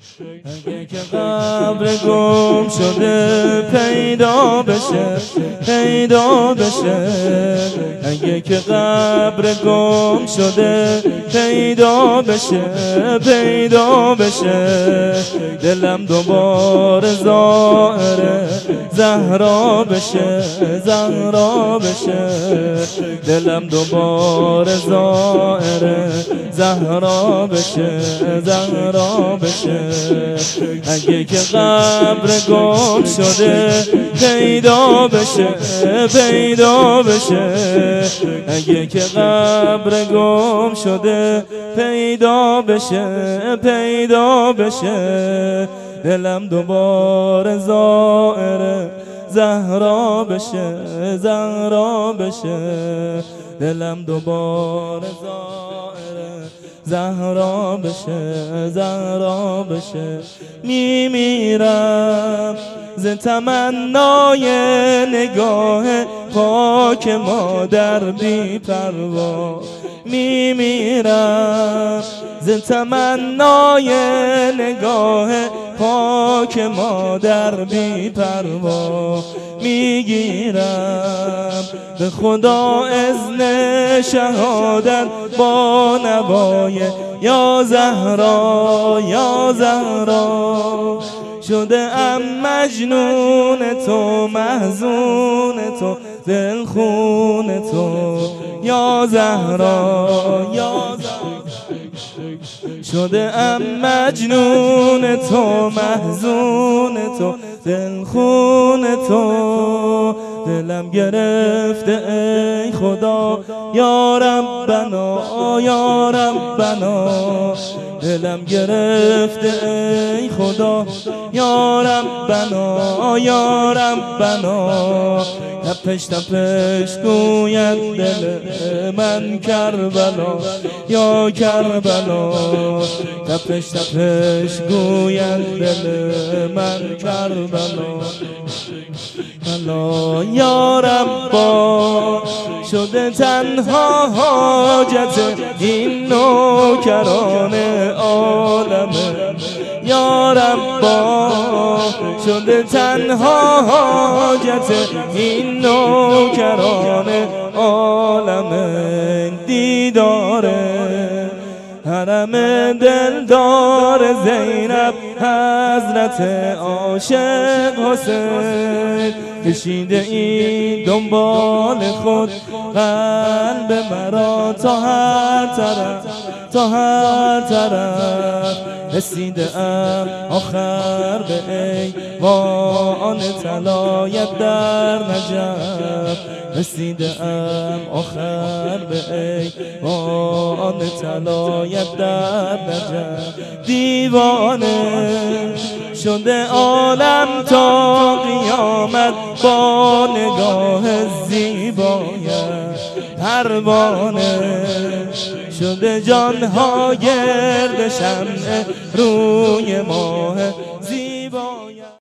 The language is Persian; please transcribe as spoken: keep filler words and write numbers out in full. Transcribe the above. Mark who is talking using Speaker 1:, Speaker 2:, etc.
Speaker 1: اگه که قبر گم شده پیدا بشه پیدا بشه اگه که قبر گم شده پیدا بشه پیدا بشه دلم دوباره زائر زهرا بشه زهرا بشه دلم دوباره زائر زهرا بشه زهرا بشه اگه که قبر گم شده پیدا بشه پیدا بشه اگه که قبر گم شده پیدا بشه پیدا بشه دلم دوباره زائر زهرا بشه زهرا بشه دلم دوباره زائر زهرا بشه زهرا بشه میمیرم ز تمنای نگاه پاک مادر بی پروا میمیرم ز تمنای نگاه پاک مادر بی پروا میگیرم به خدا اذن شهادت با نوای یا زهرا یا زهرا شده ام مجنون تو محزون تو دلخون تو یا زهرا یا زهرا شده ام مجنون تو محزون تو دلخون تو دلم گرفته ای خدا یا ربنا یا ربنا دلم گرفته ای خدا یا ربنا یا ربنا تپش تپش گوید دل من کربلا یا کربلا تپش تپش گوید دل من کربلا بلا یا ربا شده تنها حاجت این نوکران عالمه یا ربا شده تنها حاجت این نوکران عالمه دیداره حرم دلدار زینب حضرت عاشق حسین کشیده ای دنبال خود قلب مرا تا هر طرف تا هر طرف رسیده ام آخر به ایوان طلایت در نجف رسیده ام آخر به ایوان طلایت در نجف دیوانه شده عالم تا قیامت با نگاه زیبایت پروانه شده جانها گرد شمع روی ماه